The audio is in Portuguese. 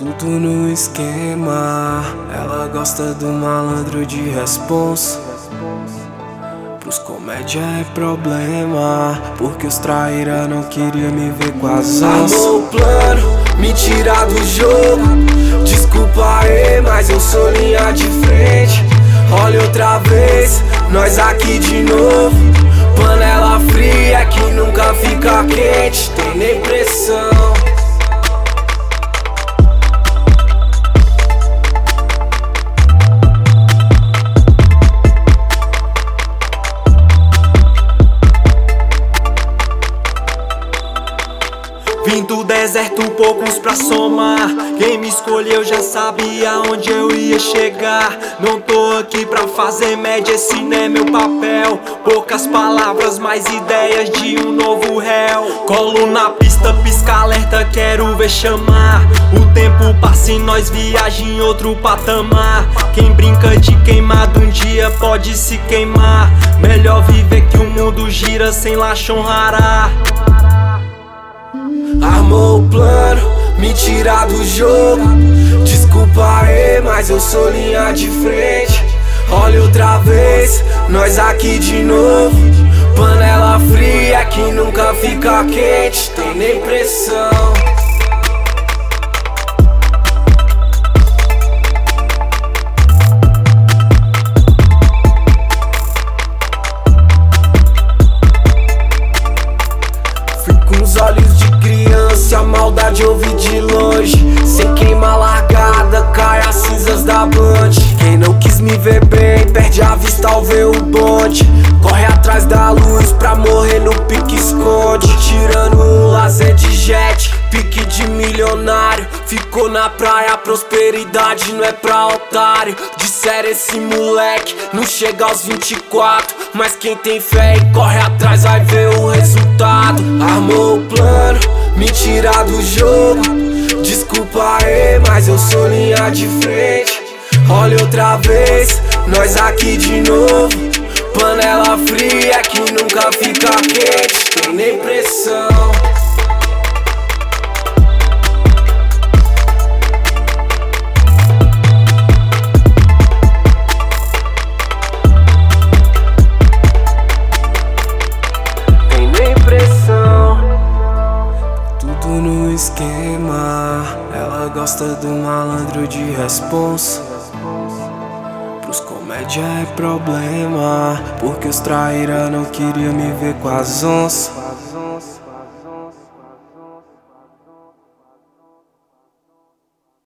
tudo no esquema. Ela gosta do malandro de responsa. Pros comédia é problema, porque os traíra não queria me ver com as onças. Armou o plano, me tirar do jogo. Desculpa aí, mas eu sou linha de frente. Olha outra vez, nós aqui de novo. Panela fria que nunca fica quente, tem nem pressão. Vim do deserto, poucos pra somar. Quem me escolheu já sabia onde eu ia chegar. Não tô aqui pra fazer média, esse não é meu papel. Poucas palavras, mais ideias de um novo réu. Colo na pista, pisca alerta, quero ver chamar. O tempo passa e nós viaja em outro patamar. Quem brinca de queimado um dia pode se queimar. Melhor viver que o mundo gira sem Lachon Rará. Armou o plano, me tirar do jogo. Desculpa aí, mas eu sou linha de frente. Olha outra vez, nós aqui de novo. Panela fria que nunca fica quente, tem nem pressão. Fui com os olhos de criança, a maldade eu vi de longe. Sem queimar largada, cai as cinzas da blunt. Quem não quis me ver bem, perde a vista ao ver o bonde. Corre atrás da luz pra morrer no pique esconde. Tirando um lazer de jet, pique de milionário. Ficou na praia, prosperidade não é pra otário. Disseram esse moleque não chega aos 24, mas quem tem fé e corre atrás vai ver o resultado. Armou o plano, me tirar do jogo. Desculpa aí, mas eu sou linha de frente. Olha outra vez, nós aqui de novo. Panela fria que nunca fica quente, tem nem pressão. Tem nem pressão. Tudo no esquema. Ela gosta do malandro de responsa. Pros comédia é problema, porque os traíra não queria me ver com as onças.